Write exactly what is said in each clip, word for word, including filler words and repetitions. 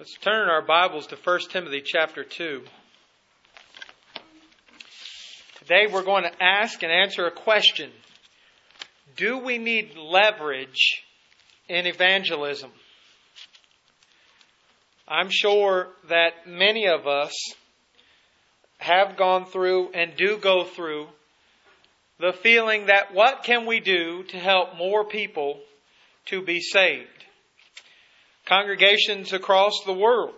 Let's turn our Bibles to First Timothy chapter two. Today we're going to ask and answer a question. Do we need leverage in evangelism? I'm sure that many of us have gone through and do go through the feeling that what can we do to help more people to be saved? Congregations across the world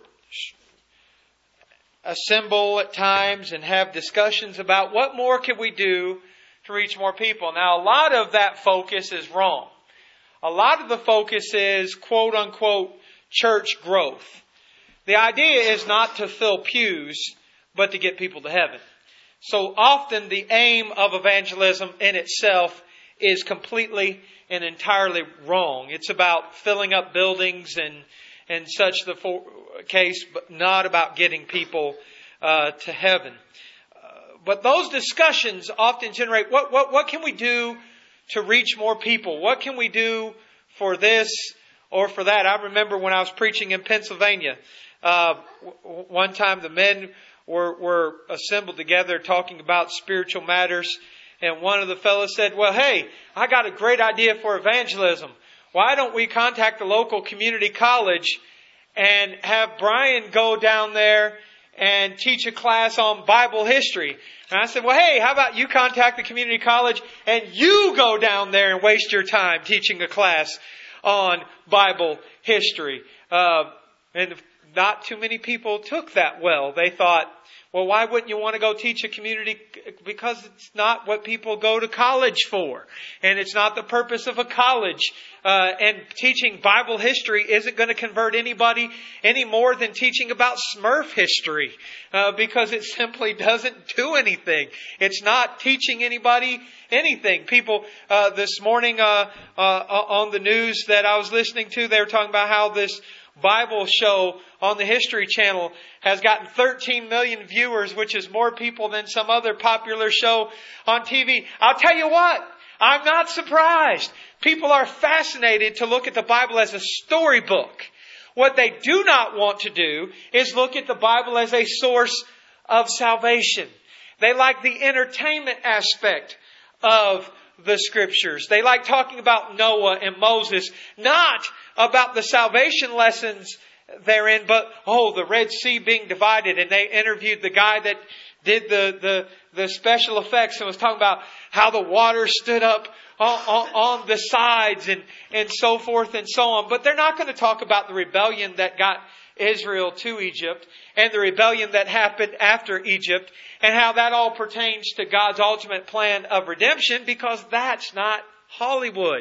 assemble at times and have discussions about what more can we do to reach more people. Now, a lot of that focus is wrong. A lot of the focus is quote unquote church growth. The idea is not to fill pews, but to get people to heaven. So often the aim of evangelism in itself is completely and entirely wrong. It's about filling up buildings and and such the for, case, but not about getting people uh, to heaven. Uh, but those discussions often generate what what what can we do to reach more people? What can we do for this or for that? I remember when I was preaching in Pennsylvania, uh, w- one time the men were were assembled together talking about spiritual matters. And one of the fellows said, well, hey, I got a great idea for evangelism. Why don't we contact the local community college and have Brian go down there and teach a class on Bible history? And I said, well, hey, how about you contact the community college and you go down there and waste your time teaching a class on Bible history? Uh, and not too many people took that well. They thought, well, why wouldn't you want to go teach a community? Because it's not what people go to college for. And it's not the purpose of a college. Uh, and teaching Bible history isn't going to convert anybody any more than teaching about Smurf history. Uh, because it simply doesn't do anything. It's not teaching anybody anything. People, uh, this morning, uh, uh, on the news that I was listening to, they were talking about how this Bible show on the History Channel has gotten thirteen million viewers, which is more people than some other popular show on T V. I'll tell you what, I'm not surprised. People are fascinated to look at the Bible as a storybook. What they do not want to do is look at the Bible as a source of salvation. They like the entertainment aspect of the Scriptures. They like talking about Noah and Moses, not about the salvation lessons therein, but, oh, the Red Sea being divided. And they interviewed the guy that did the, the, the special effects and was talking about how the water stood up on, on, on the sides and, and so forth and so on. But they're not going to talk about the rebellion that got Israel to Egypt and the rebellion that happened after Egypt and how that all pertains to God's ultimate plan of redemption, because that's not Hollywood.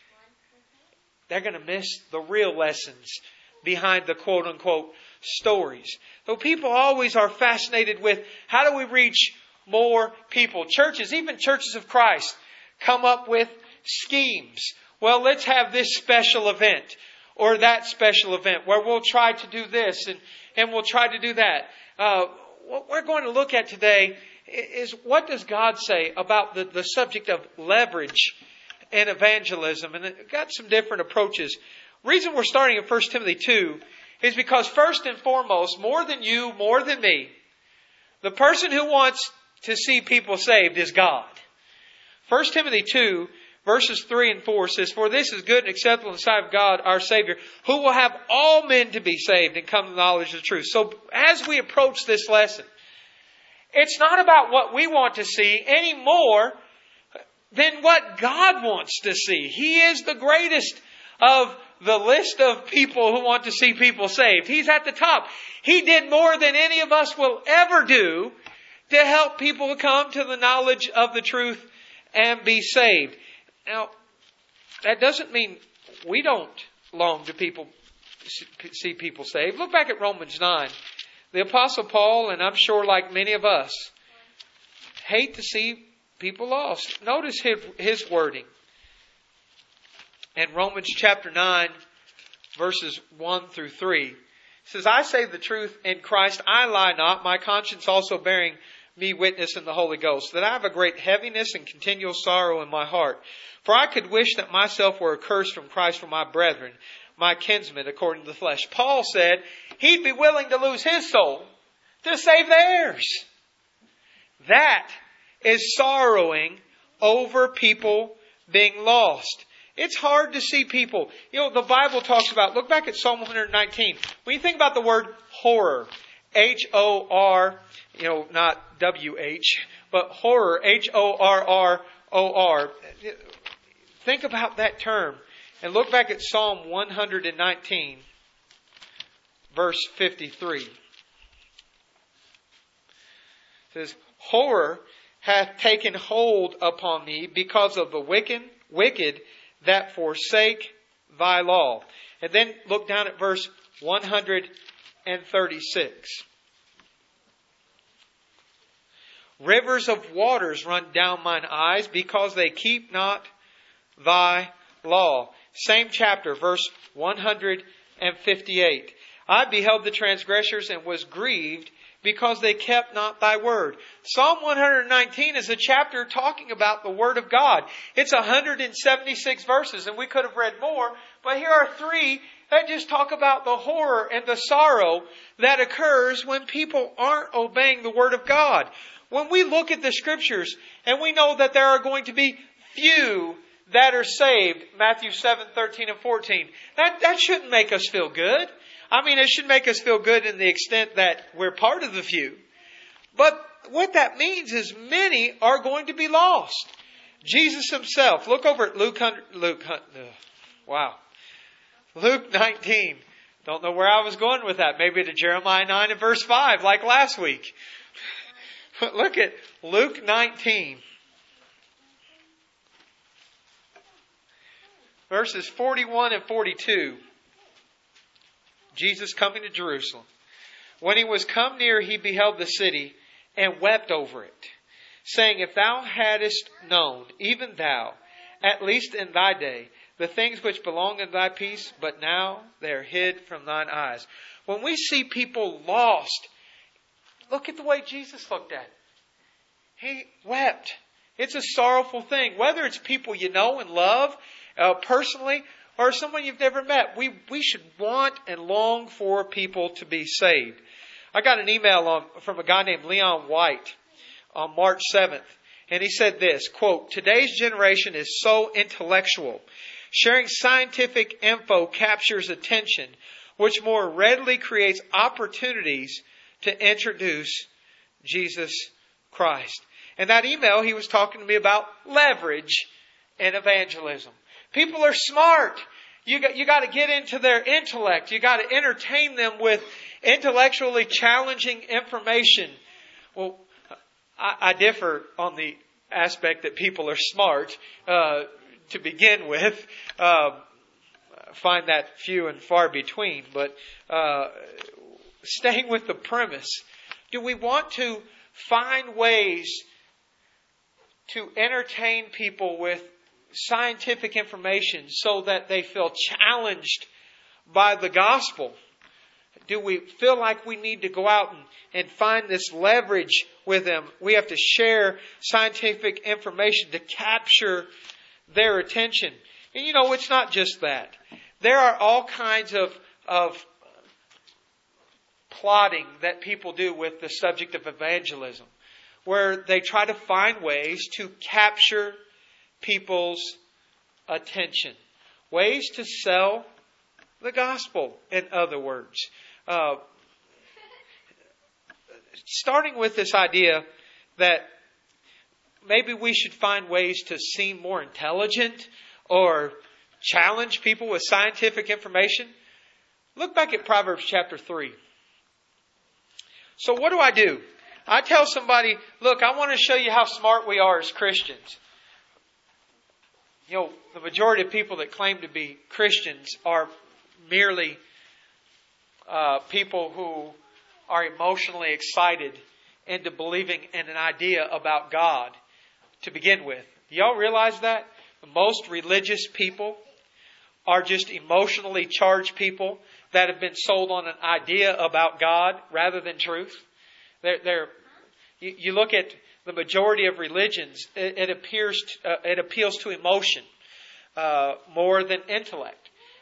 They're going to miss the real lessons behind the quote-unquote stories. So people always are fascinated with how do we reach more people. Churches, even churches of Christ, come up with schemes. Well, let's have this special event or that special event where we'll try to do this and, and we'll try to do that. Uh, what we're going to look at today is what does God say about the, the subject of leverage and evangelism. And it got some different approaches. Reason we're starting in First Timothy two is because first and foremost, more than you, more than me, the person who wants to see people saved is God. First Timothy two verses three and four says, for this is good and acceptable in the sight of God, our Savior, who will have all men to be saved and come to the knowledge of the truth. So as we approach this lesson, it's not about what we want to see any more than what God wants to see. He is the greatest of the list of people who want to see people saved. He's at the top. He did more than any of us will ever do to help people come to the knowledge of the truth and be saved. Now, that doesn't mean we don't long to people see people saved. Look back at Romans nine. The Apostle Paul, and I'm sure like many of us, hate to see people lost. Notice his, his wording. In Romans chapter nine, verses one through three. It says, I say the truth in Christ, I lie not, my conscience also bearing me witness in the Holy Ghost, that I have a great heaviness and continual sorrow in my heart. For I could wish that myself were accursed from Christ for my brethren, my kinsman according to the flesh. Paul said he'd be willing to lose his soul to save theirs. That is sorrowing over people being lost. It's hard to see people. You know, the Bible talks about, look back at Psalm one nineteen. When you think about the word horror, H O R, you know, not W H, but horror, H O R R O R. Think about that term. And look back at Psalm one nineteen, verse fifty-three. It says, horror hath taken hold upon me because of the wicked, wicked that forsake thy law. And then look down at verse one thirty-six. Rivers of waters run down mine eyes because they keep not thy law. Same chapter, verse one fifty-eight. I beheld the transgressors and was grieved because they kept not thy word. Psalm one nineteen is a chapter talking about the word of God. It's one hundred seventy-six verses, and we could have read more, but here are three that just talk about the horror and the sorrow that occurs when people aren't obeying the word of God. When we look at the scriptures and we know that there are going to be few that are saved, Matthew seven, thirteen and fourteen, that, that shouldn't make us feel good. I mean, it should make us feel good in the extent that we're part of the few. But what that means is many are going to be lost. Jesus himself, look over at Luke, Luke, wow, Luke nineteen. Don't know where I was going with that. Maybe to Jeremiah nine and verse five, like last week. But look at Luke nineteen. Verses forty-one and forty-two. Jesus coming to Jerusalem. When he was come near, he beheld the city and wept over it, saying, if thou hadst known, even thou, at least in thy day, the things which belong in thy peace, but now they are hid from thine eyes. When we see people lost, look at the way Jesus looked at it. He wept. It's a sorrowful thing. Whether it's people you know and love uh, personally, or someone you've never met, we, we should want and long for people to be saved. I got an email on, from a guy named Leon White on March seventh. And he said this, quote, today's generation is so intellectual. Sharing scientific info captures attention, which more readily creates opportunities to introduce Jesus Christ. In that email, he was talking to me about leverage in evangelism. People are smart. You got, you got to get into their intellect. You got to entertain them with intellectually challenging information. Well, I, I differ on the aspect that people are smart uh, to begin with. Uh, find that few and far between. But uh, staying with the premise, do we want to find ways to entertain people with scientific information so that they feel challenged by the gospel? Do we feel like we need to go out and, and find this leverage with them? We have to share scientific information to capture their attention. And you know, it's not just that. There are all kinds of, of plotting that people do with the subject of evangelism, where they try to find ways to capture people's attention. Ways to sell the gospel, in other words. Uh, starting with this idea that maybe we should find ways to seem more intelligent or challenge people with scientific information. Look back at Proverbs chapter three. So what do I do? I tell somebody, look, I want to show you how smart we are as Christians. You know, the majority of people that claim to be Christians are merely uh, people who are emotionally excited into believing in an idea about God to begin with. Y'all realize that? Most religious people are just emotionally charged people that have been sold on an idea about God rather than truth. They're, they're, you, you look at the majority of religions, it, it appears, to, uh, it appeals to emotion uh, more than intellect.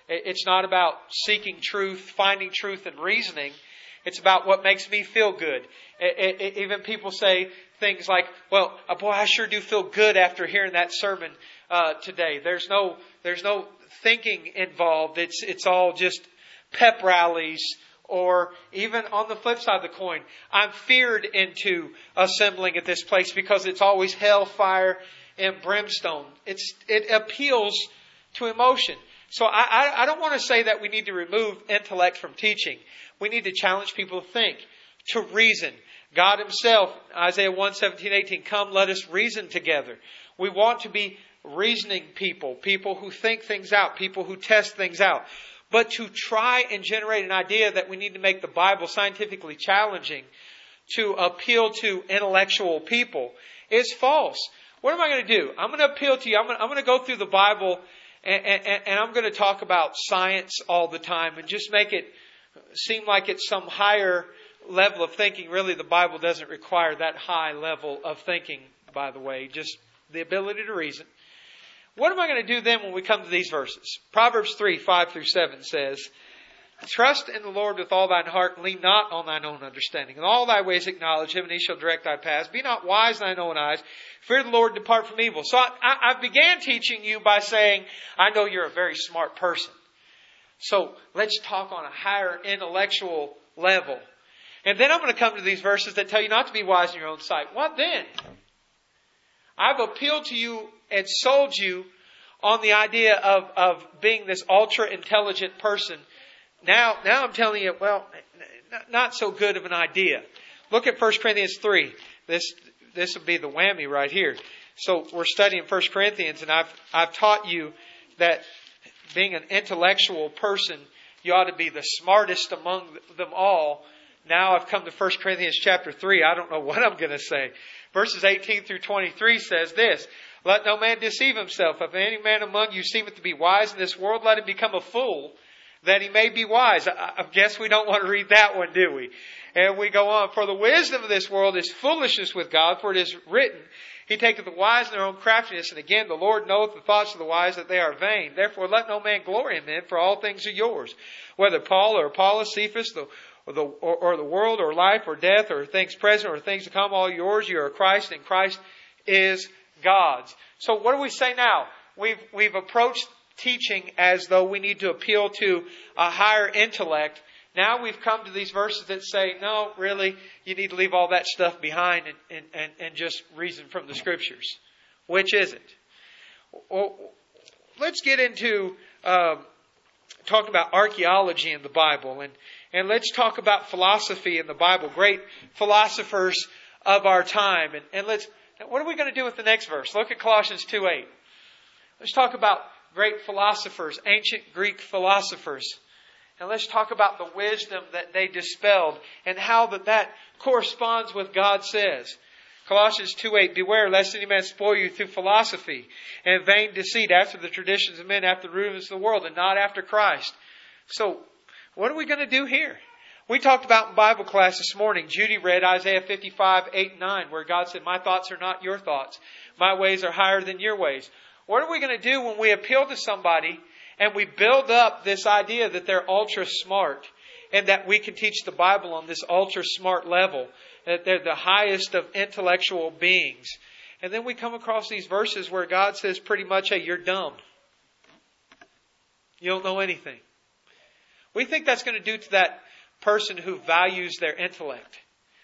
It's not about seeking truth, finding truth and reasoning. It's about what makes me feel good. It, it, even people say things like, well, boy, I sure do feel good after hearing that sermon uh, today. There's no, there's no thinking involved. It's, it's all just pep rallies. Or even on the flip side of the coin, I'm feared into assembling at this place because it's always hellfire and brimstone. It's, it appeals to emotion. So I, I, I don't want to say that we need to remove intellect from teaching. We need to challenge people to think, to reason. God Himself, Isaiah one, seventeen, eighteen, come, let us reason together. We want to be reasoning people, people who think things out, people who test things out. But to try and generate an idea that we need to make the Bible scientifically challenging to appeal to intellectual people is false. What am I going to do? I'm going to appeal to you. I'm going to, I'm going to go through the Bible and, and, and I'm going to talk about science all the time and just make it seem like it's some higher level of thinking. Really, the Bible doesn't require that high level of thinking, by the way, just the ability to reason. What am I going to do then when we come to these verses? Proverbs three, five through seven says, trust in the Lord with all thine heart, and lean not on thine own understanding. In all thy ways acknowledge Him, and He shall direct thy paths. Be not wise in thine own eyes. Fear the Lord, depart from evil. So I, I, I began teaching you by saying, I know you're a very smart person. So let's talk on a higher intellectual level. And then I'm going to come to these verses that tell you not to be wise in your own sight. What then? I've appealed to you and sold you on the idea of, of being this ultra-intelligent person. Now, now I'm telling you, well, not so good of an idea. Look at First Corinthians three. This this would be the whammy right here. So we're studying First Corinthians, and I've I've taught you that being an intellectual person, you ought to be the smartest among them all. Now I've come to First Corinthians chapter three. I don't know what I'm going to say. Verses eighteen through twenty-three says this, let no man deceive himself. If any man among you seemeth to be wise in this world, let him become a fool, that he may be wise. I, I guess we don't want to read that one, do we? And we go on. For the wisdom of this world is foolishness with God, for it is written, He taketh the wise in their own craftiness, and again the Lord knoweth the thoughts of the wise, that they are vain. Therefore let no man glory in them, for all things are yours. Whether Paul or Apollos, Cephas, the Or the, or, or the world, or life, or death, or things present, or things to come, all yours. You are Christ, and Christ is God's. So what do we say now? We've we've approached teaching as though we need to appeal to a higher intellect. Now we've come to these verses that say, no, really, you need to leave all that stuff behind and, and, and, and just reason from the Scriptures. Which is it? Well, let's get into uh, talking about archaeology in the Bible, and And let's talk about philosophy in the Bible. Great philosophers of our time. And, and let's, what are we going to do with the next verse? Look at Colossians two eight. Let's talk about great philosophers, ancient Greek philosophers. And let's talk about the wisdom that they dispelled and how that, that corresponds with what God says. Colossians two eight, beware lest any man spoil you through philosophy and vain deceit, after the traditions of men, after the rudiments of the world, and not after Christ. So, what are we going to do here? We talked about in Bible class this morning. Judy read Isaiah fifty-five, eight and nine, where God said, my thoughts are not your thoughts. My ways are higher than your ways. What are we going to do when we appeal to somebody and we build up this idea that they're ultra smart and that we can teach the Bible on this ultra smart level, that they're the highest of intellectual beings? And then we come across these verses where God says pretty much, hey, you're dumb. You don't know anything. What do you think that's going to do to that person who values their intellect?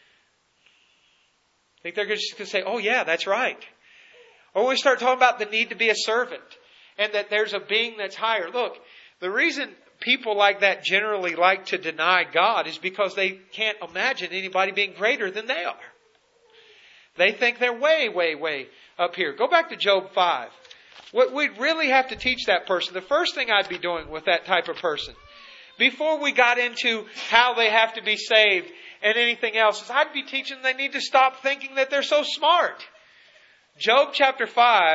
I think they're just going to say, oh yeah, that's right. Or we start talking about the need to be a servant and that there's a being that's higher. Look, the reason people like that generally like to deny God is because they can't imagine anybody being greater than they are. They think they're way, way, way up here. Go back to Job five. What we'd really have to teach that person, the first thing I'd be doing with that type of person, before we got into how they have to be saved and anything else, is I'd be teaching them they need to stop thinking that they're so smart. Job chapter five,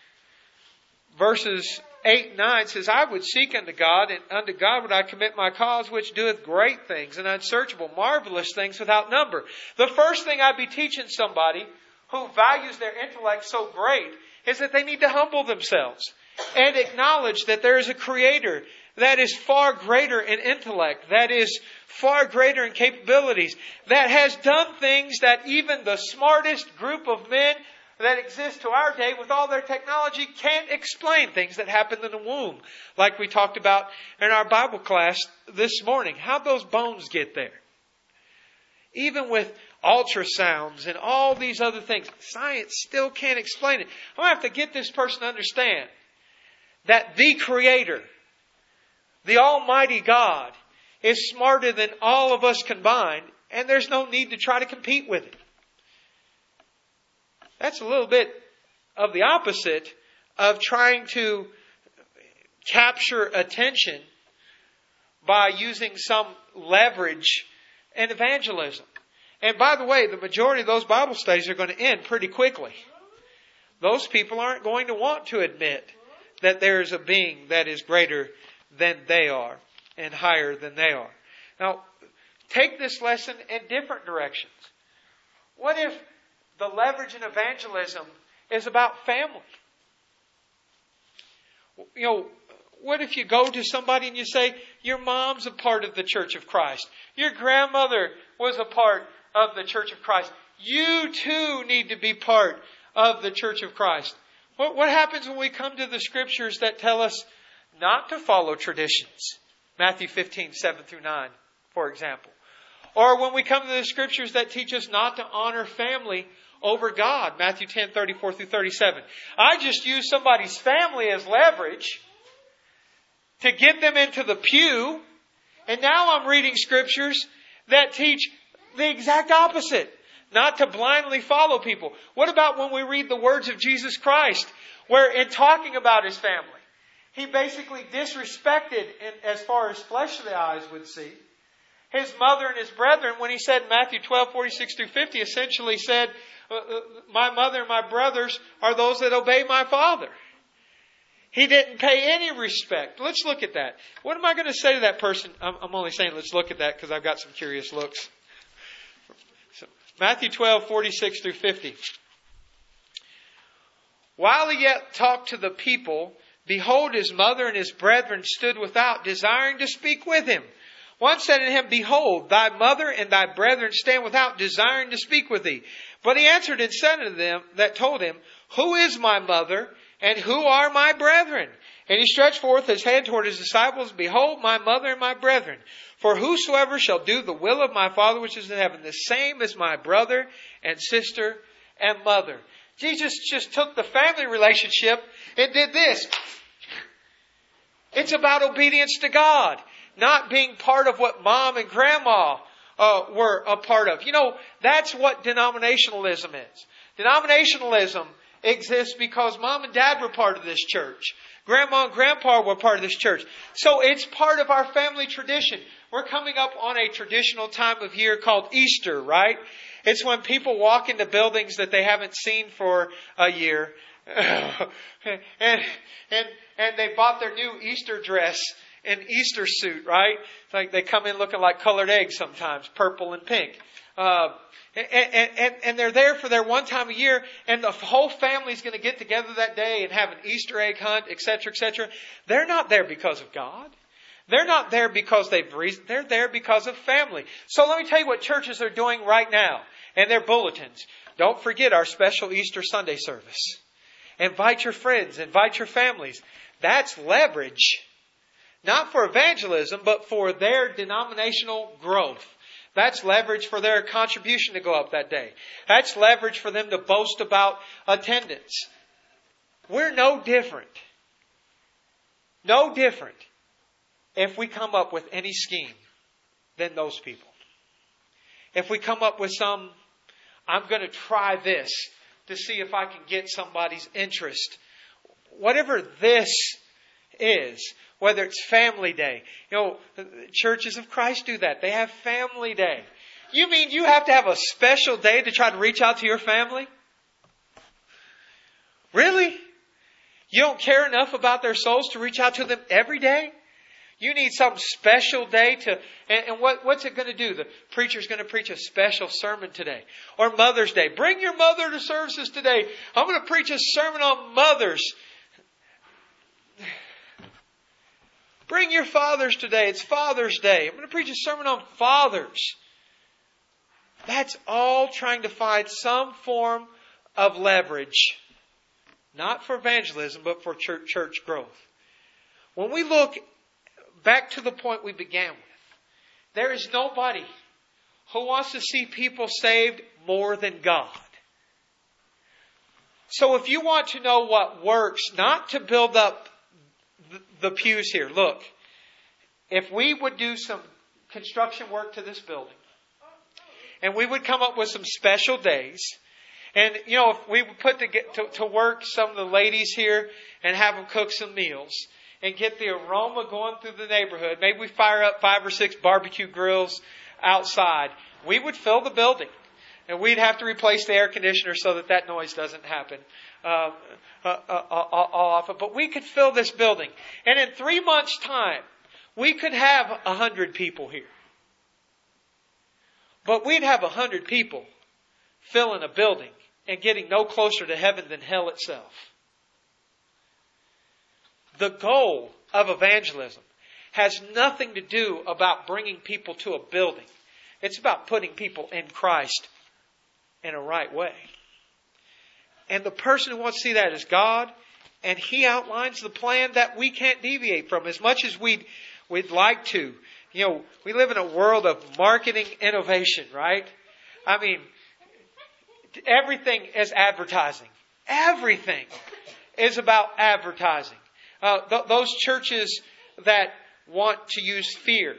verses eight and nine says, I would seek unto God, and unto God would I commit my cause, which doeth great things and unsearchable, marvelous things without number. The first thing I'd be teaching somebody who values their intellect so great is that they need to humble themselves and acknowledge that there is a Creator that is far greater in intellect, that is far greater in capabilities, that has done things that even the smartest group of men that exist to our day with all their technology can't explain. Things that happened in the womb, like we talked about in our Bible class this morning. How'd those bones get there? Even with ultrasounds and all these other things, science still can't explain it. I'm going to have to get this person to understand that the Creator, the Almighty God, is smarter than all of us combined, and there's no need to try to compete with it. That's a little bit of the opposite of trying to capture attention by using some leverage in evangelism. And by the way, the majority of those Bible studies are going to end pretty quickly. Those people aren't going to want to admit that there is a being that is greater than they are and higher than they are. Now, take this lesson in different directions. What if the leverage in evangelism is about family? You know, what if you go to somebody and you say, your mom's a part of the Church of Christ. Your grandmother was a part of the Church of Christ. You too need to be part of the Church of Christ. What, what happens when we come to the Scriptures that tell us not to follow traditions? Matthew fifteen, seven through nine, for example. Or when we come to the Scriptures that teach us not to honor family over God. Matthew ten, thirty-four through thirty-seven. I just use somebody's family as leverage to get them into the pew. And now I'm reading Scriptures that teach the exact opposite. Not to blindly follow people. What about when we read the words of Jesus Christ, where in talking about His family, He basically disrespected, in, as far as fleshly eyes would see, His mother and His brethren, when He said in Matthew twelve, forty-six through fifty, essentially said, my mother and my brothers are those that obey my Father. He didn't pay any respect. Let's look at that. What am I going to say to that person? I'm, I'm only saying let's look at that because I've got some curious looks. So, Matthew twelve, forty-six through fifty. While he yet talked to the people, behold, his mother and his brethren stood without, desiring to speak with him. One said to him, behold, thy mother and thy brethren stand without, desiring to speak with thee. But he answered and said unto them that told him, who is my mother, and who are my brethren? And he stretched forth his hand toward his disciples, behold, my mother and my brethren. For whosoever shall do the will of my Father which is in heaven, the same is my brother and sister and mother. Jesus just took the family relationship and did this. It's about obedience to God, not being part of what mom and grandma uh, were a part of. You know, that's what denominationalism is. Denominationalism exists because mom and dad were part of this church. Grandma and grandpa were part of this church. So it's part of our family tradition. We're coming up on a traditional time of year called Easter, right? It's when people walk into buildings that they haven't seen for a year. and, and, and they bought their new Easter dress and Easter suit, right? It's like they come in looking like colored eggs sometimes, purple and pink. Uh, and, and, and they're there for their one time a year, and the whole family's going to get together that day and have an Easter egg hunt, et cetera, et cetera. They're not there because of God. They're not there because they've reasoned. They're there because of family. So let me tell you what churches are doing right now and their bulletins. Don't forget our special Easter Sunday service. Invite your friends. Invite your families. That's leverage. Not for evangelism, but for their denominational growth. That's leverage for their contribution to go up that day. That's leverage for them to boast about attendance. We're no different. No different if we come up with any scheme than those people. If we come up with some, I'm going to try this to see if I can get somebody's interest. Whatever this is, whether it's family day. You know, churches of Christ do that. They have family day. You mean you have to have a special day to try to reach out to your family? Really? You don't care enough about their souls to reach out to them every day? You need some special day to, and, and what, what's it going to do? The preacher's going to preach a special sermon today. Or Mother's Day. Bring your mother to services today. I'm going to preach a sermon on mothers. Bring your fathers today. It's Father's Day. I'm going to preach a sermon on fathers. That's all trying to find some form of leverage. Not for evangelism, but for church, church growth. When we look back to the point we began with, there is nobody who wants to see people saved more than God. So if you want to know what works, not to build up the pews here. Look, if we would do some construction work to this building, and we would come up with some special days, and you know, if we would put to, get, to, to work some of the ladies here and have them cook some meals and get the aroma going through the neighborhood, maybe we fire up five or six barbecue grills outside, we would fill the building. And we'd have to replace the air conditioner so that that noise doesn't happen uh, uh, uh, uh, often. But we could fill this building. And in three months' time, we could have a hundred people here. But we'd have a hundred people filling a building and getting no closer to heaven than hell itself. The goal of evangelism has nothing to do about bringing people to a building. It's about putting people in Christ in a right way. And the person who wants to see that is God. And He outlines the plan that we can't deviate from as much as we'd, we'd like to. You know, we live in a world of marketing innovation, right? I mean, everything is advertising. Everything is about advertising. Uh, th- those churches that want to use fear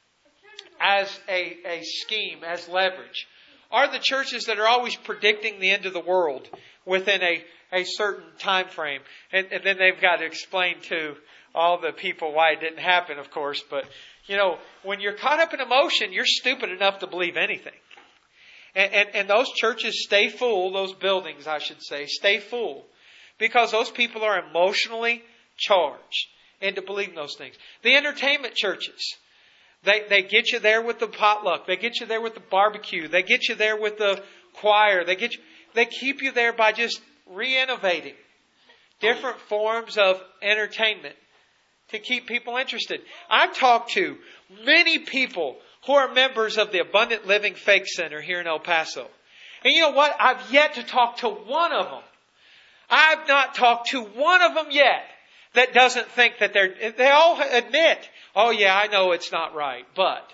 as a, a scheme, as leverage, are the churches that are always predicting the end of the world within a, a certain time frame. And, and then they've got to explain to all the people why it didn't happen, of course. But, you know, when you're caught up in emotion, you're stupid enough to believe anything. And, and, and those churches stay full, those buildings, I should say, stay full. Because those people are emotionally charged into believing those things. The entertainment churches, They they get you there with the potluck. They get you there with the barbecue. They get you there with the choir. They get you, they keep you there by just re-innovating different forms of entertainment to keep people interested. I've talked to many people who are members of the Abundant Living Faith Center here in El Paso. And you know what? I've yet to talk to one of them. I've not talked to one of them yet that doesn't think that they're, they all admit, oh yeah, I know it's not right, but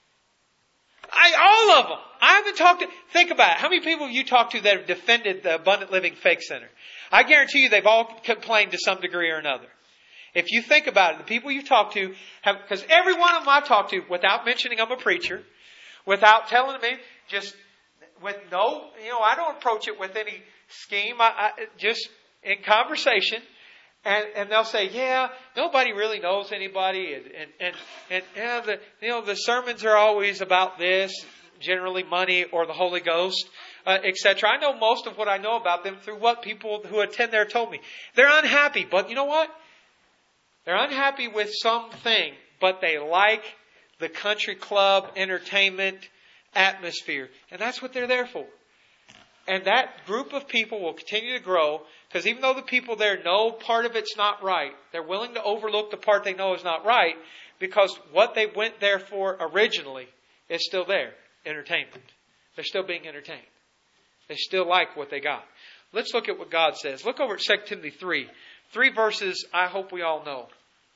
I, all of them. I haven't talked to, think about it. How many people have you talked to that have defended the Abundant Living Faith Center? I guarantee you they've all complained to some degree or another. If you think about it, the people you've talked to have, because every one of them I've talked to, without mentioning I'm a preacher, without telling me, just with no, you know, I don't approach it with any scheme. I, I just in conversation. And, and they'll say, yeah, nobody really knows anybody. And, and, and, and yeah, the, you know, the sermons are always about this, generally money or the Holy Ghost, uh, et cetera. I know most of what I know about them through what people who attend there told me. They're unhappy, but you know what? They're unhappy with something, but they like the country club entertainment atmosphere. And that's what they're there for. And that group of people will continue to grow, because even though the people there know part of it's not right, they're willing to overlook the part they know is not right, because what they went there for originally is still there, entertainment. They're still being entertained. They still like what they got. Let's look at what God says. Look over at Second Timothy three. Three verses I hope we all know.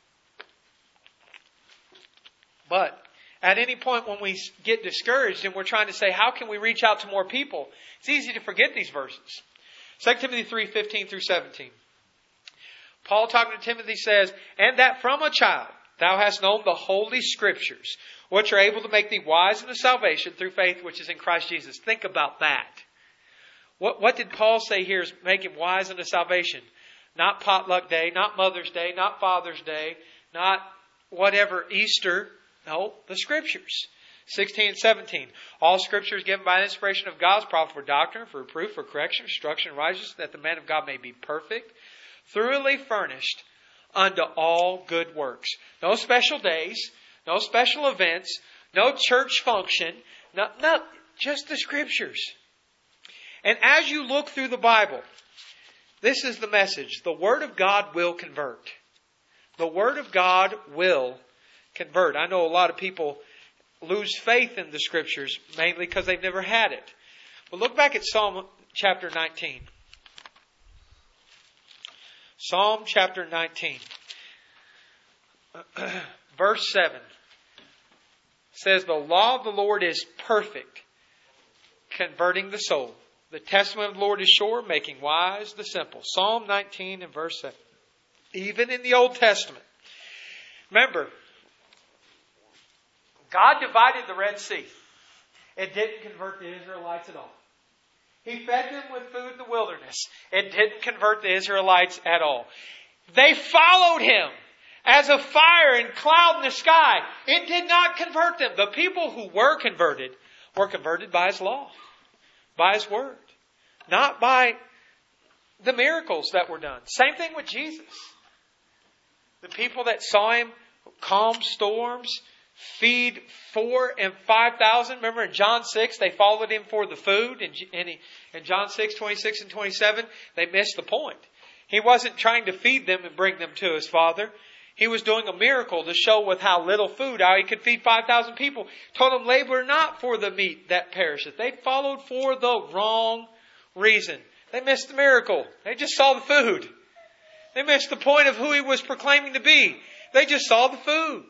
But at any point when we get discouraged and we're trying to say, how can we reach out to more people? It's easy to forget these verses. Second Timothy three, fifteen through seventeen. Paul talking to Timothy says, and that from a child thou hast known the holy scriptures, which are able to make thee wise unto salvation through faith which is in Christ Jesus. Think about that. What, what did Paul say here is make him wise unto salvation? Not potluck day, not Mother's Day, not Father's Day, not whatever Easter. No, the Scriptures. sixteen and seventeen. All Scripture is given by the inspiration of God's prophet for doctrine, for reproof, for correction, instruction, and righteousness, that the man of God may be perfect, thoroughly furnished unto all good works. No special days, no special events, no church function, no, no, just the Scriptures. And as you look through the Bible, this is the message. The Word of God will convert. The Word of God will convert. I know a lot of people lose faith in the Scriptures, mainly because they've never had it. But look back at Psalm chapter nineteen. Psalm chapter nineteen. Verse seven says, the law of the Lord is perfect, converting the soul. The testimony of the Lord is sure, making wise the simple. Psalm nineteen and verse seven. Even in the Old Testament. Remember, God divided the Red Sea. It didn't convert the Israelites at all. He fed them with food in the wilderness. It didn't convert the Israelites at all. They followed Him as a fire and cloud in the sky. It did not convert them. The people who were converted were converted by His law, by His Word, not by the miracles that were done. Same thing with Jesus. The people that saw Him calm storms, feed four and five thousand. Remember in John six, they followed Him for the food. In, in, in John six, twenty-six and twenty-seven, they missed the point. He wasn't trying to feed them and bring them to His Father. He was doing a miracle to show with how little food, how He could feed five thousand people. Told them, labor not for the meat that perisheth. They followed for the wrong reason. They missed the miracle. They just saw the food. They missed the point of who He was proclaiming to be. They just saw the food.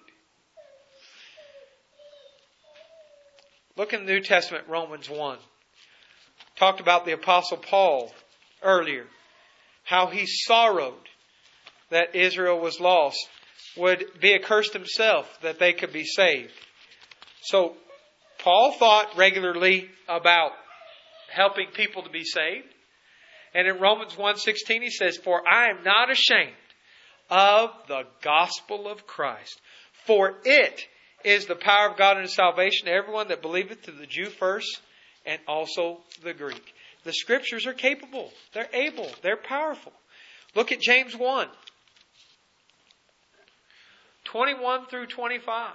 Look in the New Testament, Romans one. Talked about the Apostle Paul earlier. How he sorrowed that Israel was lost. Would be accursed himself that they could be saved. So Paul thought regularly about helping people to be saved. And in Romans one sixteen he says, for I am not ashamed of the gospel of Christ. For it is the power of God unto salvation to everyone that believeth, to the Jew first, and also the Greek. The Scriptures are capable. They're able. They're powerful. Look at James one. twenty-one through twenty-five.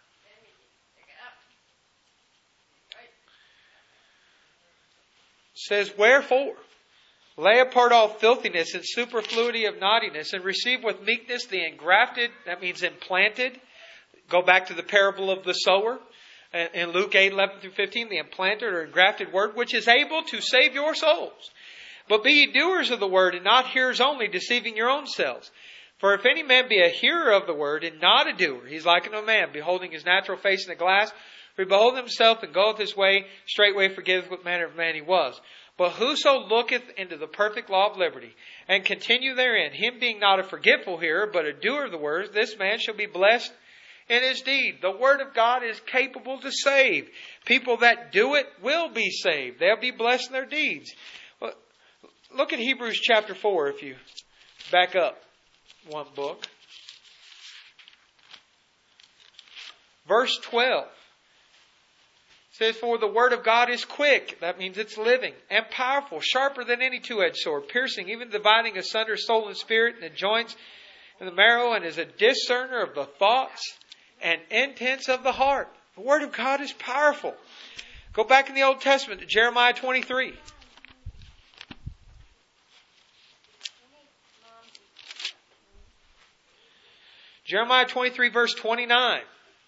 It says, wherefore, lay apart all filthiness and superfluity of naughtiness, and receive with meekness the engrafted, that means implanted. Go back to the parable of the sower in Luke eight, eleven through fifteen, the implanted or engrafted word, which is able to save your souls. But be ye doers of the word, and not hearers only, deceiving your own selves. For if any man be a hearer of the word, and not a doer, he's like unto a man, beholding his natural face in a glass. For he beholdeth himself, and goeth his way, straightway forgetteth what manner of man he was. But whoso looketh into the perfect law of liberty, and continue therein, him being not a forgetful hearer, but a doer of the words, this man shall be blessed in his deed. The Word of God is capable to save. People that do it will be saved. They'll be blessed in their deeds. Well, look at Hebrews chapter four if you back up one book. Verse twelve. Says, for the Word of God is quick. That means it's living. And powerful. Sharper than any two-edged sword. Piercing, even dividing asunder soul and spirit and the joints and the marrow. And is a discerner of the thoughts and intents of the heart. The Word of God is powerful. Go back in the Old Testament to Jeremiah twenty-three. Jeremiah twenty-three verse twenty-nine.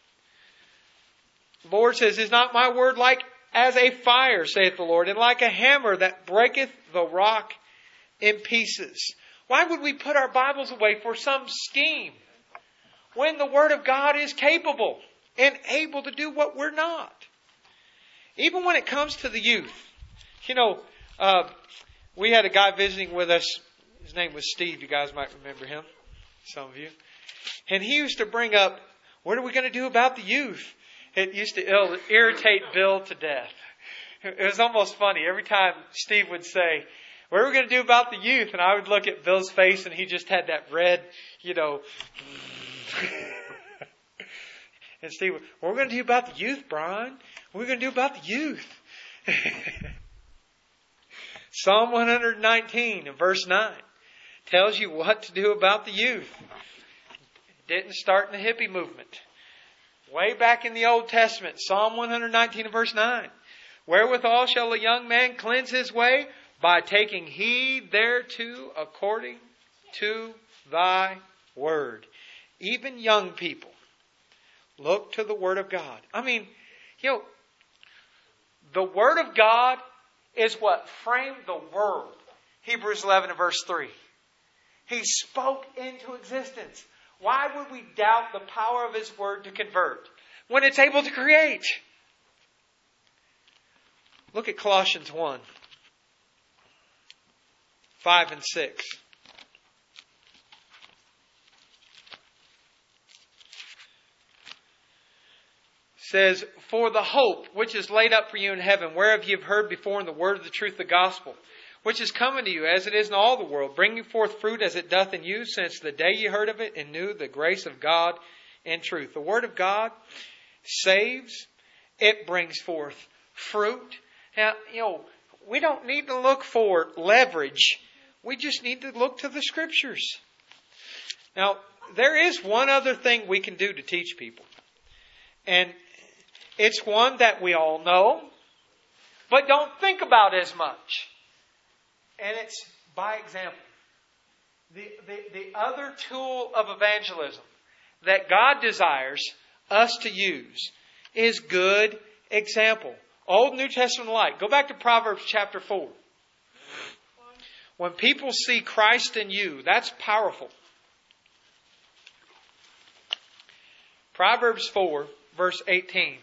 The Lord says, is not my word like as a fire, saith the Lord, and like a hammer that breaketh the rock in pieces? Why would we put our Bibles away for some scheme when the Word of God is capable and able to do what we're not? Even when it comes to the youth. You know, uh, we had a guy visiting with us. His name was Steve. You guys might remember him. Some of you. And he used to bring up, what are we going to do about the youth? It used to irritate Bill to death. It was almost funny. Every time Steve would say, what are we going to do about the youth? And I would look at Bill's face and he just had that red, you know. And Steve, what are we going to do about the youth, Brian? What are we going to do about the youth? Psalm one nineteen and verse nine tells you what to do about the youth. It didn't start in the hippie movement. Way back in the Old Testament, Psalm one nineteen and verse nine. Wherewithal shall a young man cleanse his way? By taking heed thereto according to thy word. even young people, look to the Word of God. I mean, you know, the Word of God is what framed the world. Hebrews eleven and verse three. He spoke into existence. Why would we doubt the power of His Word to convert when it's able to create? Look at Colossians one, five and six. Says, for the hope which is laid up for you in heaven, whereof ye have heard before in the word of the truth of the gospel, which is coming to you as it is in all the world, bringing forth fruit as it doth in you, since the day ye heard of it and knew the grace of God in truth. The Word of God saves. It brings forth fruit. Now, you know, we don't need to look for leverage. We just need to look to the Scriptures. Now, there is one other thing we can do to teach people. And it's one that we all know, but don't think about as much. And it's by example. The, the, the other tool of evangelism that God desires us to use is good example. Old New Testament alike. Go back to Proverbs chapter four. When people see Christ in you, that's powerful. Proverbs four, verse eighteen.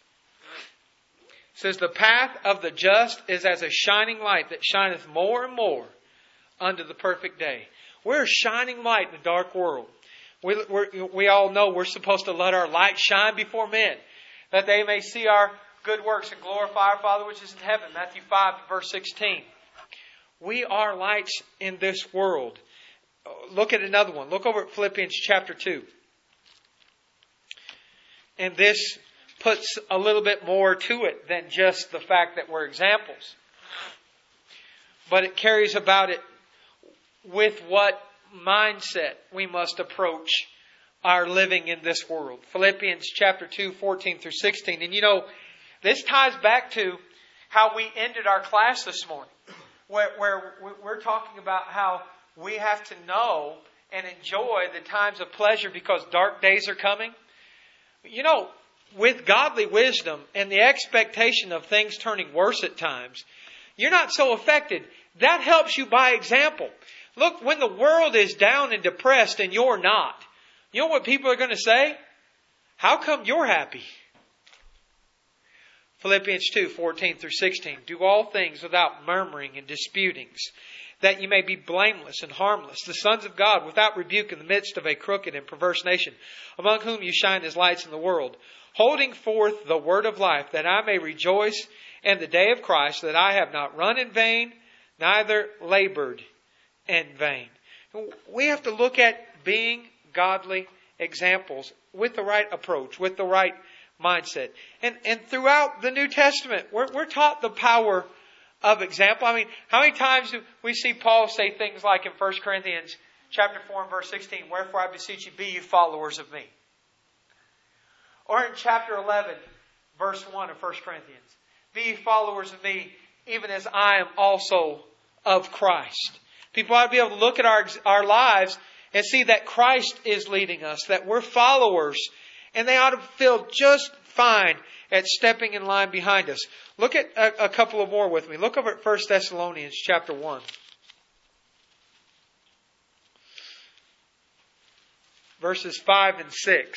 Says, the path of the just is as a shining light that shineth more and more unto the perfect day. We're a shining light in a dark world. We, we're, we all know we're supposed to let our light shine before men, that they may see our good works and glorify our Father which is in heaven. Matthew five, verse sixteen. We are lights in this world. Look at another one. Look over at Philippians chapter two. And this puts a little bit more to it than just the fact that we're examples. But it carries about it with what mindset we must approach our living in this world. Philippians chapter two, fourteen through sixteen. And you know, this ties back to how we ended our class this morning. Where, where we're talking about how we have to know and enjoy the times of pleasure because dark days are coming. You know, with godly wisdom and the expectation of things turning worse at times, you're not so affected. That helps you by example. Look, when the world is down and depressed and you're not, you know what people are going to say? How come you're happy? Philippians two, fourteen through sixteen. Do all things without murmuring and disputings, that you may be blameless and harmless, the sons of God, without rebuke in the midst of a crooked and perverse nation, among whom you shine as lights in the world, holding forth the word of life, that I may rejoice in the day of Christ, that I have not run in vain, neither labored in vain. We have to look at being godly examples with the right approach, with the right mindset. And and throughout the New Testament, we're, we're taught the power of example. I mean, how many times do we see Paul say things like in First Corinthians chapter four and verse sixteen, wherefore I beseech you, be you followers of me. Or in chapter eleven, verse one of First Corinthians, be ye followers of me, even as I am also of Christ. People ought to be able to look at our, our lives and see that Christ is leading us, that we're followers, and they ought to feel just fine at stepping in line behind us. Look at a, a couple of more with me. Look over at First Thessalonians chapter one. Verses five and six.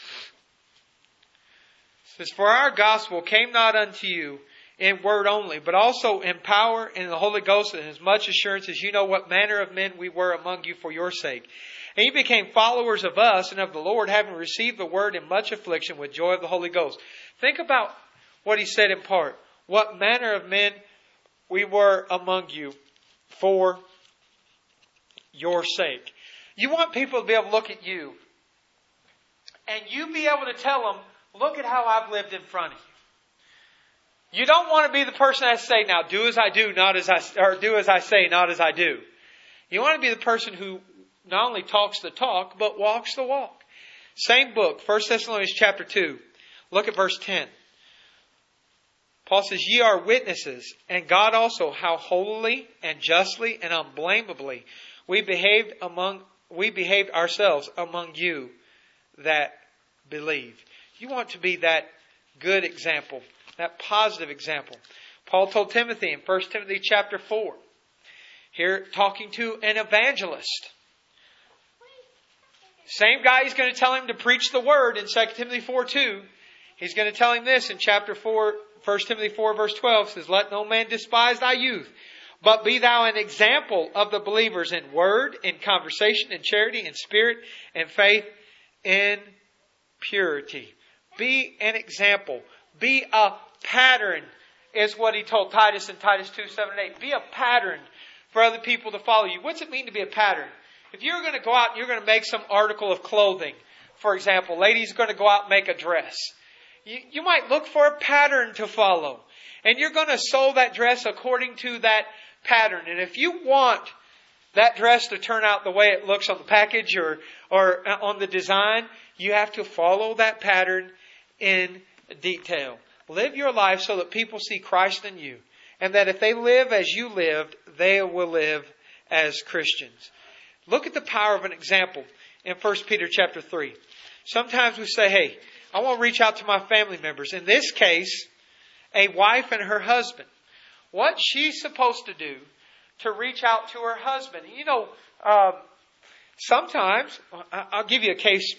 It says, for our gospel came not unto you in word only, but also in power and in the Holy Ghost, and as much assurance as you know what manner of men we were among you for your sake. And you became followers of us and of the Lord, having received the word in much affliction with joy of the Holy Ghost. Think about what he said in part. What manner of men we were among you for your sake. You want people to be able to look at you and you be able to tell them, look at how I've lived in front of you. You don't want to be the person that say, now do as I do, not as I, or do as I say, not as I do. You want to be the person who not only talks the talk, but walks the walk. Same book, First Thessalonians chapter two. Look at verse ten. Paul says, ye are witnesses, and God also, how holily and justly and unblameably we behaved among we behaved ourselves among you that believe. You want to be that good example, that positive example. Paul told Timothy in First Timothy chapter four, here talking to an evangelist. Same guy he's going to tell him to preach the word in Second Timothy four two. He's going to tell him this in chapter four, First Timothy four verse twelve. Says, let no man despise thy youth, but be thou an example of the believers in word, in conversation, in charity, in spirit, in faith, in purity. Be an example. Be a pattern, is what he told Titus in Titus two, seven, and eight. Be a pattern for other people to follow you. What's it mean to be a pattern? If you're going to go out and you're going to make some article of clothing, for example, ladies are going to go out and make a dress. You, you might look for a pattern to follow. And you're going to sew that dress according to that pattern. And if you want that dress to turn out the way it looks on the package or, or on the design, you have to follow that pattern in detail. Live your life so that people see Christ in you. And that if they live as you lived, they will live as Christians. Look at the power of an example in First Peter chapter three. Sometimes we say, hey, I want to reach out to my family members. In this case, a wife and her husband. What she's supposed to do to reach out to her husband. You know, um, sometimes, I'll give you a case.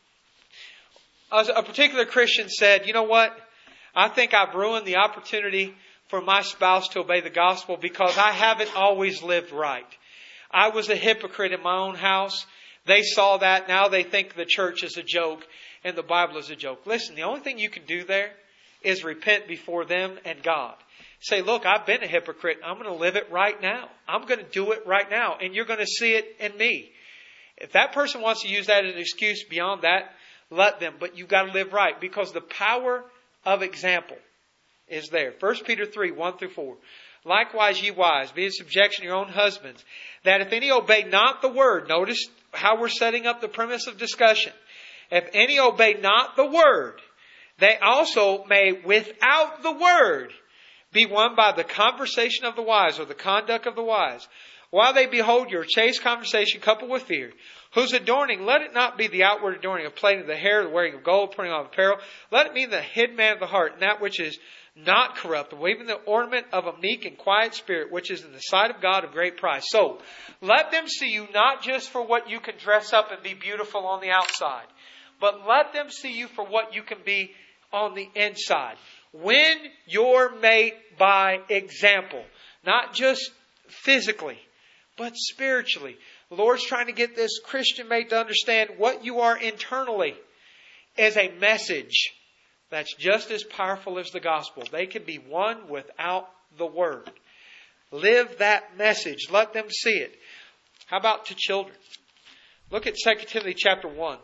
A particular Christian said, you know what? I think I've ruined the opportunity for my spouse to obey the gospel because I haven't always lived right. I was a hypocrite in my own house. They saw that. Now they think the church is a joke and the Bible is a joke. Listen, the only thing you can do there is repent before them and God. Say, look, I've been a hypocrite. I'm going to live it right now. I'm going to do it right now. And you're going to see it in me. If that person wants to use that as an excuse beyond that, let them. But you've got to live right because the power of example is there. First Peter three, one through four. Likewise, ye wives, be in subjection to your own husbands, that if any obey not the word, notice how we're setting up the premise of discussion. If any obey not the word, they also may, without the word, be won by the conversation of the wise, or the conduct of the wise, while they behold your chaste conversation coupled with fear, whose adorning, let it not be the outward adorning of plaiting of the hair, the wearing of gold, putting on apparel. Let it be the hid man of the heart, and that which is not corruptible, even the ornament of a meek and quiet spirit, which is in the sight of God of great price. So, let them see you not just for what you can dress up and be beautiful on the outside, but let them see you for what you can be on the inside. Win your mate by example, not just physically, but spiritually. The Lord's trying to get this Christian mate to understand what you are internally as a message that's just as powerful as the gospel. They can be won without the word. Live that message. Let them see it. How about to children? Look at Second Timothy chapter one.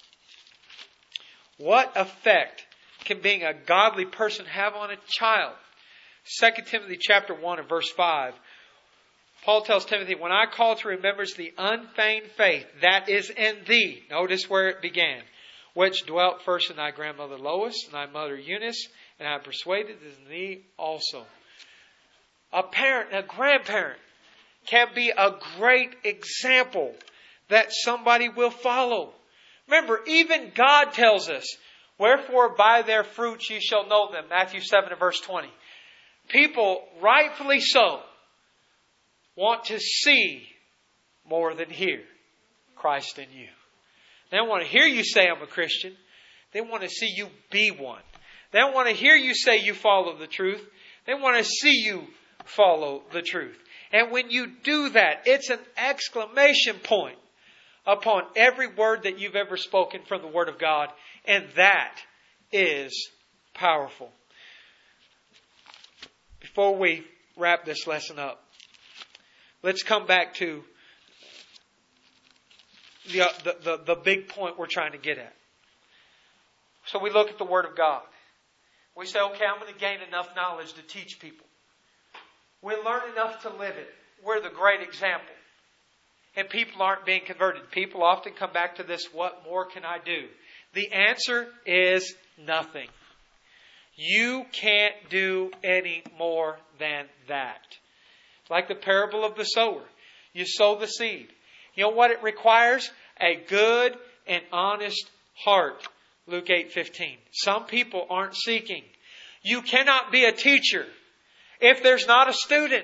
What effect can being a godly person have on a child? Second Timothy chapter one and verse five. Paul tells Timothy, when I call to remembrance the unfeigned faith that is in thee. Notice where it began. Which dwelt first in thy grandmother Lois and thy mother Eunice, and I am persuaded is in thee also. A parent, a grandparent can be a great example that somebody will follow. Remember, even God tells us, wherefore by their fruits ye shall know them. Matthew seven and verse twenty. People, rightfully so, want to see more than hear Christ in you. They don't want to hear you say I'm a Christian. They want to see you be one. They don't want to hear you say you follow the truth. They want to see you follow the truth. And when you do that, it's an exclamation point upon every word that you've ever spoken from the Word of God. And that is powerful. Before we wrap this lesson up, let's come back to The, the, the, the big point we're trying to get at. So we look at the Word of God. We say, okay, I'm going to gain enough knowledge to teach people. We learn enough to live it. We're the great example. And people aren't being converted. People often come back to this, what more can I do? The answer is nothing. You can't do any more than that. Like the parable of the sower. You sow the seed. You know what it requires? A good and honest heart. Luke eight fifteen. Some people aren't seeking. You cannot be a teacher if there's not a student.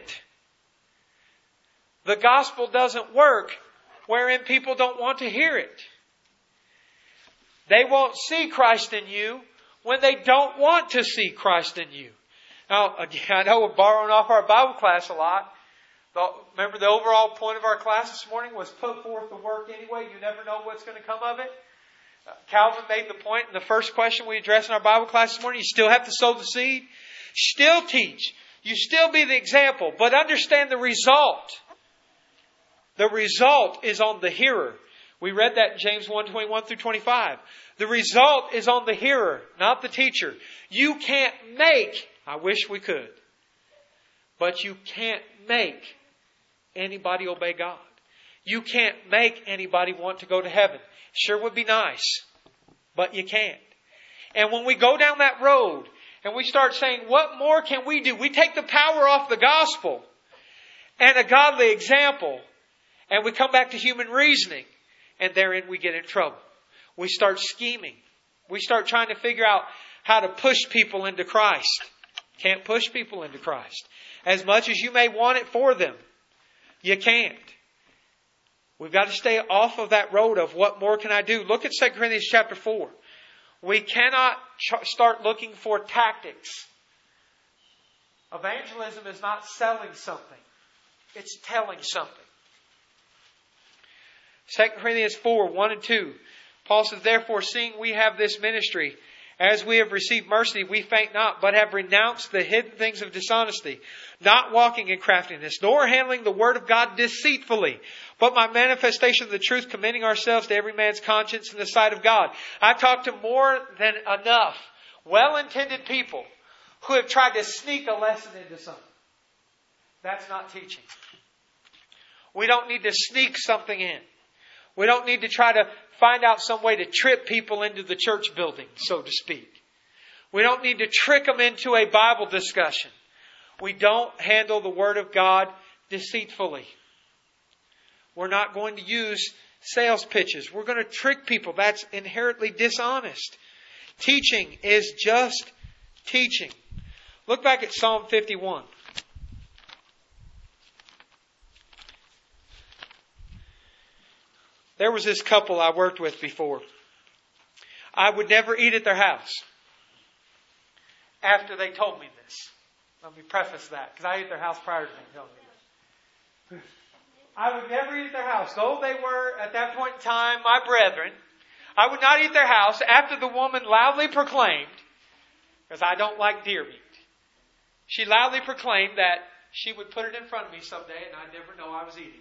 The gospel doesn't work wherein people don't want to hear it. They won't see Christ in you when they don't want to see Christ in you. Now, again, I know we're borrowing off our Bible class a lot. Remember, the overall point of our class this morning was put forth the work anyway. You never know what's going to come of it. Calvin made the point in the first question we addressed in our Bible class this morning. You still have to sow the seed. Still teach. You still be the example. But understand the result. The result is on the hearer. We read that in James one twenty-one through twenty-five. The result is on the hearer, not the teacher. You can't make, I wish we could, but you can't make anybody obey God. You can't make anybody want to go to heaven. Sure would be nice, but you can't. And when we go down that road and we start saying, what more can we do? We take the power off the gospel and a godly example, and we come back to human reasoning, and therein we get in trouble. We start scheming. We start trying to figure out how to push people into Christ. Can't push people into Christ. As much as you may want it for them, you can't. We've got to stay off of that road of what more can I do. Look at Second Corinthians chapter four. We cannot ch- start looking for tactics. Evangelism is not selling something. It's telling something. Second Corinthians four, one and two. Paul says, therefore, seeing we have this ministry, as we have received mercy, we faint not, but have renounced the hidden things of dishonesty, not walking in craftiness, nor handling the word of God deceitfully, but by manifestation of the truth, commending ourselves to every man's conscience in the sight of God. I've talked to more than enough well-intended people who have tried to sneak a lesson into something. That's not teaching. We don't need to sneak something in. We don't need to try to find out some way to trip people into the church building, so to speak. We don't need to trick them into a Bible discussion. We don't handle the Word of God deceitfully. We're not going to use sales pitches. We're going to trick people. That's inherently dishonest. Teaching is just teaching. Look back at Psalm fifty-one. There was this couple I worked with before. I would never eat at their house after they told me this. Let me preface that, because I ate at their house prior to them telling me this. I would never eat at their house, though they were, at that point in time, my brethren. I would not eat at their house after the woman loudly proclaimed, because I don't like deer meat. She loudly proclaimed that she would put it in front of me someday and I'd never know I was eating it.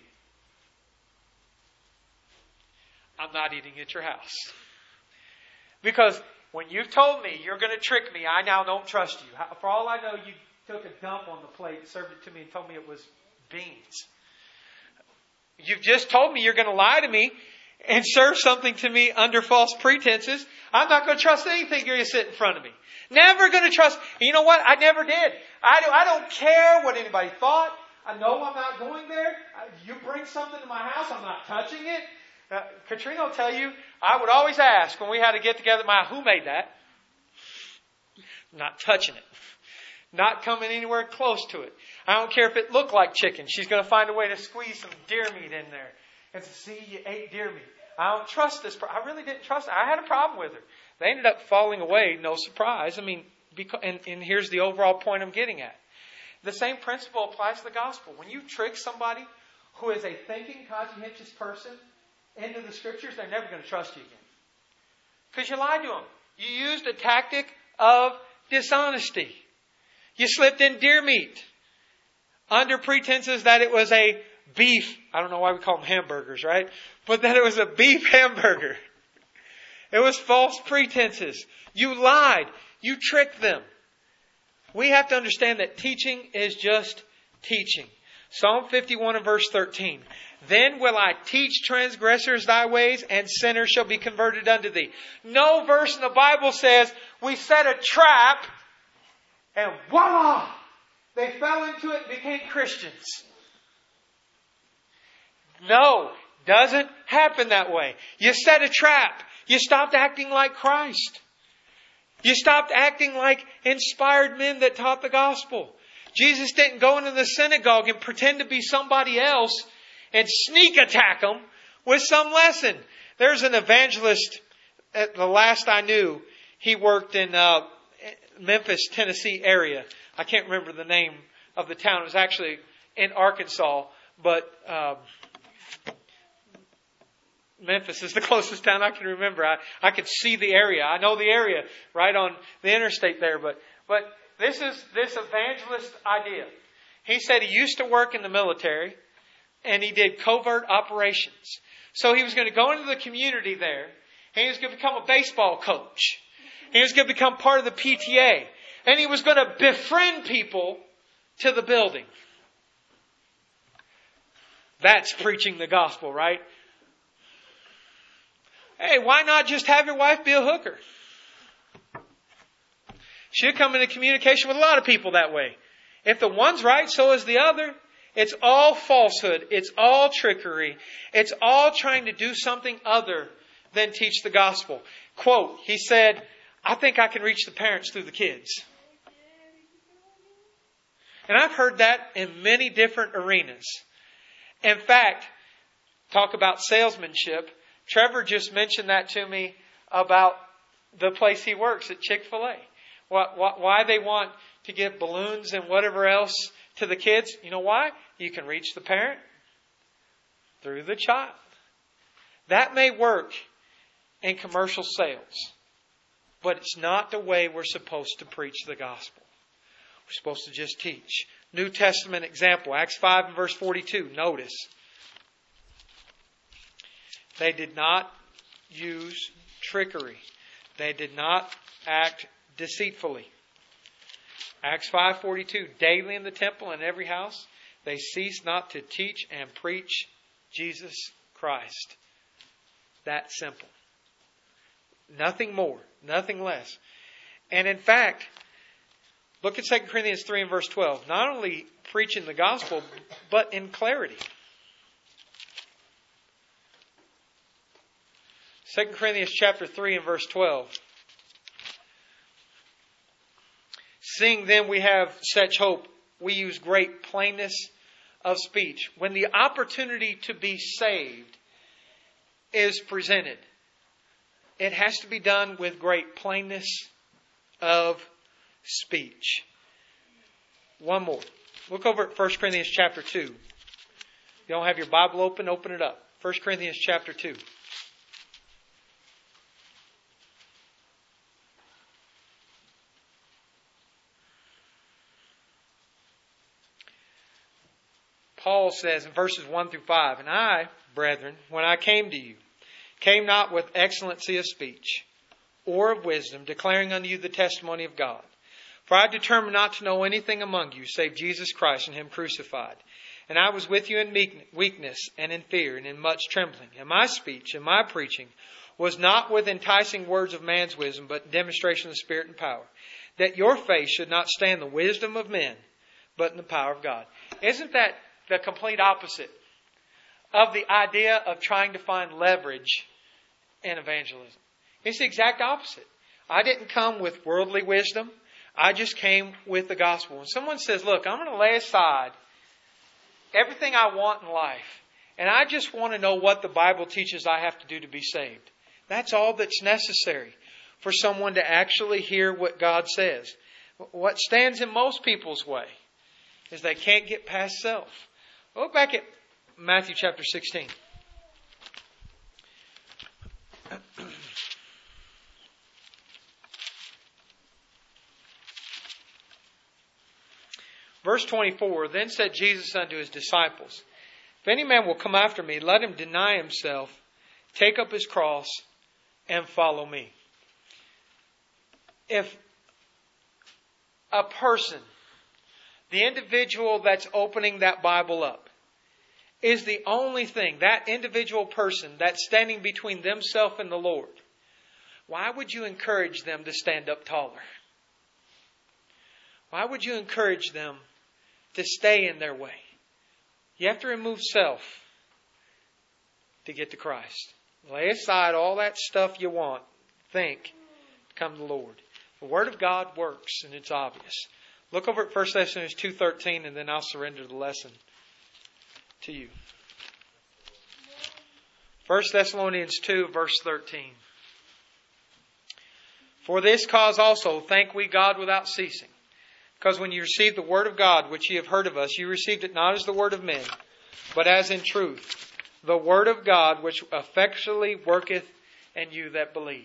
I'm not eating at your house. Because when you've told me you're going to trick me, I now don't trust you. For all I know, you took a dump on the plate, served it to me, and told me it was beans. You've just told me you're going to lie to me and serve something to me under false pretenses. I'm not going to trust anything you're going to sit in front of me. Never going to trust. And you know what? I never did. I don't, I don't care what anybody thought. I know I'm not going there. You bring something to my house, I'm not touching it. Uh, Katrina will tell you, I would always ask when we had to get together, my who made that? Not touching it. Not coming anywhere close to it. I don't care if it looked like chicken. She's going to find a way to squeeze some deer meat in there. And to see you ate deer meat. I don't trust this. I really didn't trust her. I had a problem with her. They ended up falling away, no surprise. I mean, because, and, and here's the overall point I'm getting at. The same principle applies to the gospel. When you trick somebody who is a thinking, conscientious person into the Scriptures, they're never going to trust you again. Because you lied to them. You used a tactic of dishonesty. You slipped in deer meat under pretenses that it was a beef. I don't know why we call them hamburgers, right? But that it was a beef hamburger. It was false pretenses. You lied. You tricked them. We have to understand that teaching is just teaching. Psalm fifty-one and verse thirteen. Then will I teach transgressors thy ways, and sinners shall be converted unto thee. No verse in the Bible says we set a trap and voila! They fell into it and became Christians. No. Doesn't happen that way. You set a trap. You stopped acting like Christ. You stopped acting like inspired men that taught the gospel. Jesus didn't go into the synagogue and pretend to be somebody else and sneak attack them with some lesson. There's an evangelist, at the last I knew, he worked in uh, Memphis, Tennessee area. I can't remember the name of the town. It was actually in Arkansas, but um, Memphis is the closest town I can remember. I, I could see the area. I know the area right on the interstate there. But but this is this evangelist idea. He said he used to work in the military and he did covert operations. So he was going to go into the community there. And he was going to become a baseball coach. He was going to become part of the P T A. And he was going to befriend people to the building. That's preaching the gospel, right? Hey, why not just have your wife be a hooker? She'll come into communication with a lot of people that way. If the one's right, so is the other. It's all falsehood. It's all trickery. It's all trying to do something other than teach the gospel. Quote, he said, I think I can reach the parents through the kids. And I've heard that in many different arenas. In fact, talk about salesmanship. Trevor just mentioned that to me about the place he works at Chick-fil-A. Why they want to give balloons and whatever else to the kids. You know why? You can reach the parent through the child. That may work in commercial sales, but it's not the way we're supposed to preach the gospel. We're supposed to just teach. New Testament example, Acts five and verse forty-two. Notice. They did not use trickery. They did not act deceitfully. Acts five forty-two. Daily in the temple and every house, they ceased not to teach and preach Jesus Christ. That simple. Nothing more. Nothing less. And in fact, look at Second Corinthians three and verse twelve. Not only preaching the gospel, but in clarity. Second Corinthians chapter three and verse twelve. Seeing then we have such hope, we use great plainness of speech. When the opportunity to be saved is presented, it has to be done with great plainness of speech. One more. Look over at First Corinthians chapter two. If you don't have your Bible open, open it up. First Corinthians chapter two. Paul says in verses one through five, And I, brethren, when I came to you, came not with excellency of speech or of wisdom, declaring unto you the testimony of God. For I determined not to know anything among you, save Jesus Christ and Him crucified. And I was with you in weakness and in fear and in much trembling. And my speech and my preaching was not with enticing words of man's wisdom, but demonstration of the Spirit and power, that your faith should not stand the wisdom of men, but in the power of God. Isn't that the complete opposite of the idea of trying to find leverage in evangelism? It's the exact opposite. I didn't come with worldly wisdom. I just came with the gospel. When someone says, look, I'm going to lay aside everything I want in life, and I just want to know what the Bible teaches I have to do to be saved. That's all that's necessary for someone to actually hear what God says. What stands in most people's way is they can't get past self. Look back at Matthew chapter sixteen. Verse twenty-four, Then said Jesus unto His disciples, If any man will come after me, let him deny himself, take up his cross, and follow me. If a person, the individual that's opening that Bible up, is the only thing, that individual person that's standing between themselves and the Lord, why would you encourage them to stand up taller? Why would you encourage them to stay in their way? You have to remove self. to get to Christ. Lay aside all that stuff you want. Think. Come to the Lord. The Word of God works, and it's obvious. Look over at First Thessalonians two thirteen, and then I'll surrender the lesson to you. First Thessalonians two, verse thirteen. For this cause also thank we God without ceasing. Because when you received the Word of God, which ye have heard of us, you received it not as the word of men, but as in truth, the Word of God, which effectually worketh in you that believe.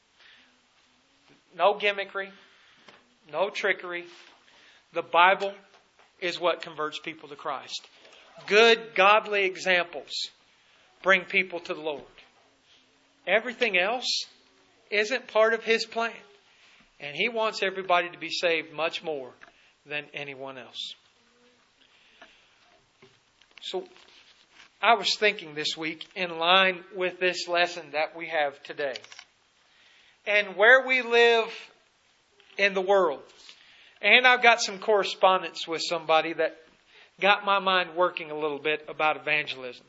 No gimmickry, no trickery. The Bible is what converts people to Christ. Good, godly examples bring people to the Lord. Everything else isn't part of His plan. And He wants everybody to be saved much more than anyone else. So, I was thinking this week in line with this lesson that we have today. And where we live in the world. And I've got some correspondence with somebody that got my mind working a little bit about evangelism.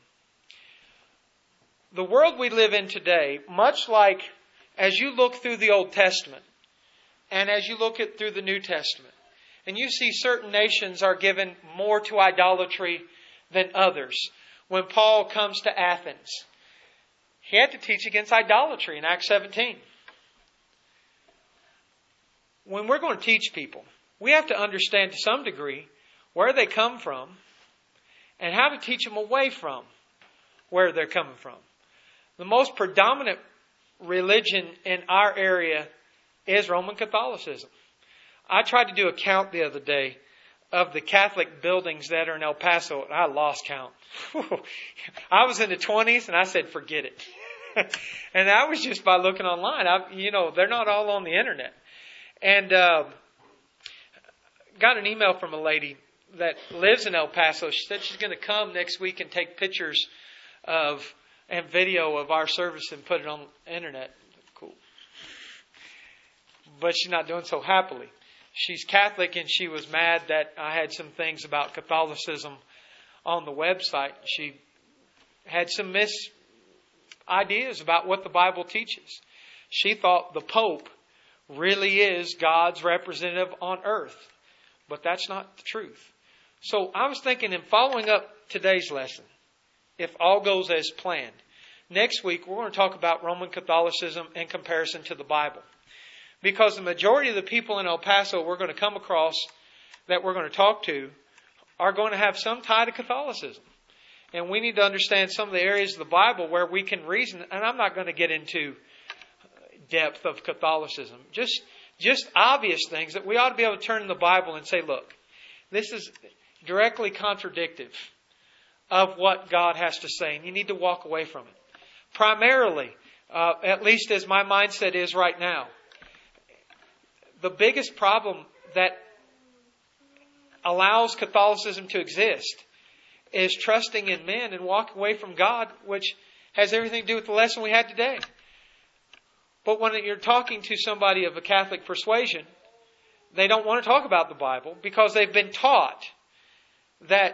The world we live in today, much like as you look through the Old Testament and as you look at through the New Testament, and you see certain nations are given more to idolatry than others. When Paul comes to Athens, he had to teach against idolatry in Acts seventeen. When we're going to teach people, we have to understand to some degree where they come from and how to teach them away from where they're coming from. The most predominant religion in our area is Roman Catholicism. I tried to do a count the other day of the Catholic buildings that are in El Paso, and I lost count. I was in the twenties, and I said, forget it. And that was just by looking online. I, you know, they're not all on the internet. And uh, got an email from a lady that lives in El Paso. She said she's going to come next week and take pictures of and video of our service and put it on the internet. Cool. But she's not doing so happily. She's Catholic, and she was mad that I had some things about Catholicism on the website. She had some mis ideas about what the Bible teaches. She thought the Pope really is God's representative on earth. But that's not the truth. So I was thinking, in following up today's lesson, if all goes as planned, next week we're going to talk about Roman Catholicism in comparison to the Bible. Because the majority of the people in El Paso we're going to come across, that we're going to talk to, are going to have some tie to Catholicism. And we need to understand some of the areas of the Bible where we can reason. And I'm not going to get into depth of Catholicism. Just, just obvious things that we ought to be able to turn in the Bible and say, look, this is directly contradictive of what God has to say. And you need to walk away from it. Primarily, uh, at least as my mindset is right now, the biggest problem that allows Catholicism to exist is trusting in men and walking away from God, which has everything to do with the lesson we had today. But when you're talking to somebody of a Catholic persuasion, they don't want to talk about the Bible because they've been taught that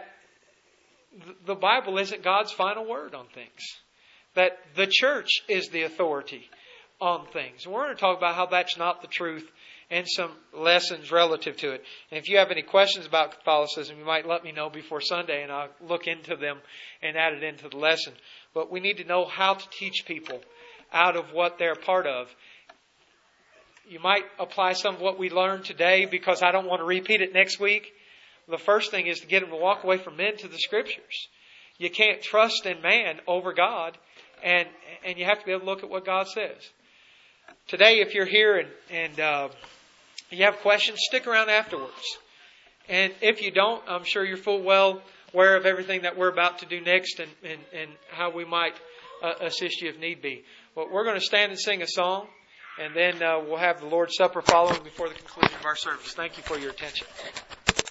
the Bible isn't God's final word on things. That the church is the authority on things. And we're going to talk about how that's not the truth and some lessons relative to it. And if you have any questions about Catholicism, you might let me know before Sunday, and I'll look into them and add it into the lesson. But we need to know how to teach people out of what they're part of. You might apply some of what we learned today, because I don't want to repeat it next week. The first thing is to get them to walk away from men to the Scriptures. You can't trust in man over God, and and you have to be able to look at what God says. Today, if you're here and, and uh, you have questions, stick around afterwards. And if you don't, I'm sure you're full well aware of everything that we're about to do next, and, and, and how we might uh, assist you if need be. But we're going to stand and sing a song, and then uh, we'll have the Lord's Supper following before the conclusion of our service. Thank you for your attention.